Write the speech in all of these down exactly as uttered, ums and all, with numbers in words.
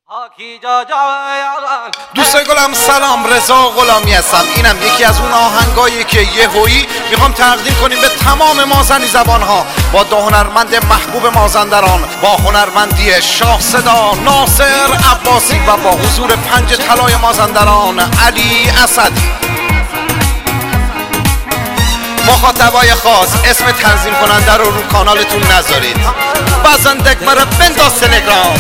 دوستای گلم سلام، رضا غلامی هستم. اینم یکی از اون آهنگایی که یهویی میخوام تقدیم کنیم به تمام مازنی زبانها با دو هنرمند محبوب مازندران، با هنرمندی شاه صدا ناصر عباسی و با حضور پنج طلای مازندران علی اسدی. مخاطبای خاص اسم تنظیم کننده رو رو کانالتون نذارید. بازندک مرا بنداز تلگرام.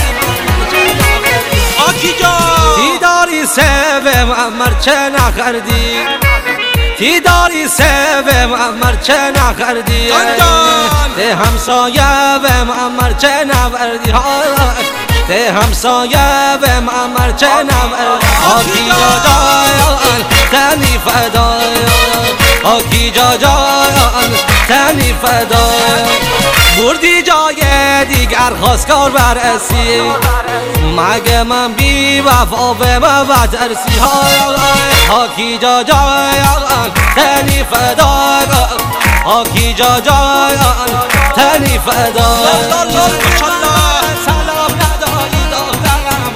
آکی جان تی داری سوم امر چه نخردی، تی داری سوم امر چه نخردی، ده همسایه وم امر چه نوردی، ده همسایه وم امر چه نوردی. آکی جان تنی فدای، آکی جان تنی فدای، بردی جای دیگر خواستگار برسی، مگه من بی وفا به من ترسی. آکی جا جایان تنی فدای، آکی جا جایان تنی فدای. سلام نداری دخترم،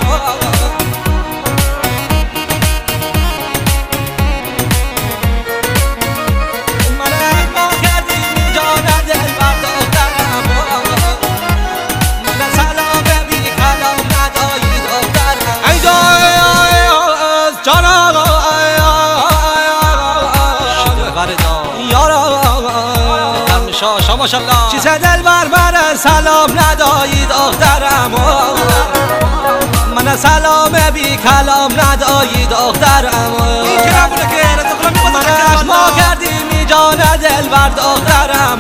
من اخما کردی جان دل بر دخترم، من سلام بی کلام نداری دخترم. ای جای جان شاه ماشالله چیز دل بر من سلام ندایی دخترم، من سلام بی کلام ندایی دخترم. من اخما کردی می جان دل بر دخترم،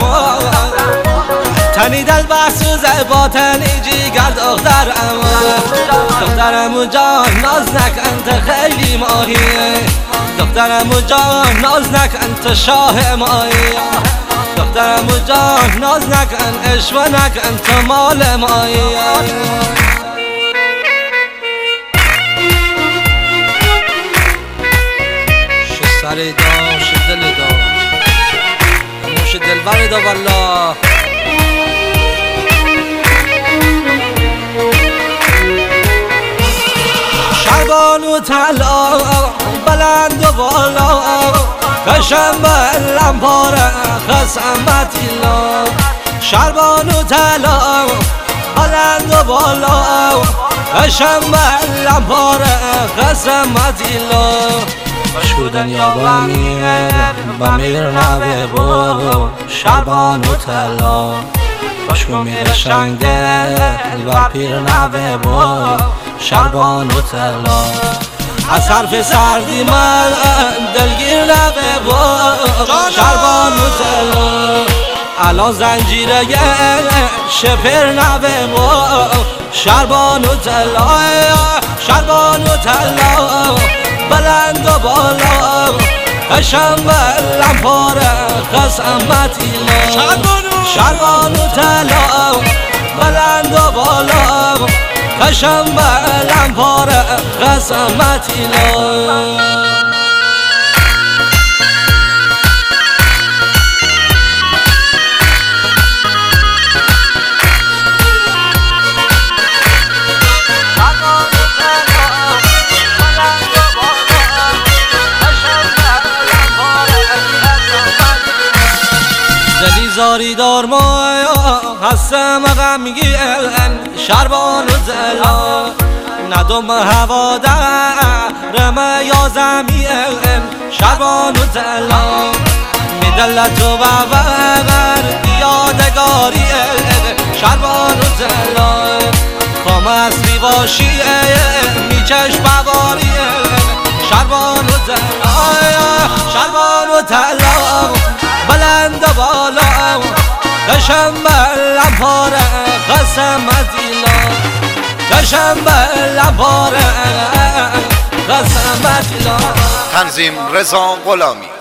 تنی دل بسوزه با تنی جیگر دخترم. دخترم جان ناز نکن تو خیلی ماهیه، دخترم جان ناز نکن تو شاه ماهی، دخترم جان ناز نکن اشوه نکن تو مال مایی. شو سر دا شو دل دا شو دل بر دا والله. شربان و طلا بلند و بالا، کشم به لمپاره خسمتی لا. شربان و طلا بلند و بالا، کشم به لمپاره خسمتی لا. شودن یا بمیر بمیر نوه بو، شربان و طلا بشکو میره شنگ دل و پیر نوه بو، شربان و طلا. از حرف سردی من دلگیر نوه با، شربان و طلا. الان زنجیره شپر نوه با، شربان و طلا، شربان و طلا. بلند و بالا کشم به لمپاره خسمتی لا. شربان و طلا بلند و بالا، کشم به لمپاره خسمتی لا. دلی زاری دار مایا هستم غمگین، شربان و طلا ندم هوا در رمه یا زمین، شربان و طلا. میدلت و ببر یادگاری، شربان و طلا. خام اصلی باشی میچش بواری، شربان و طلا، شربان و طلا. بلند و بالا کشم به لمپاره خسمتی لا، کشم به لمپاره خسمتی لا. تنظیم رضا غلامی.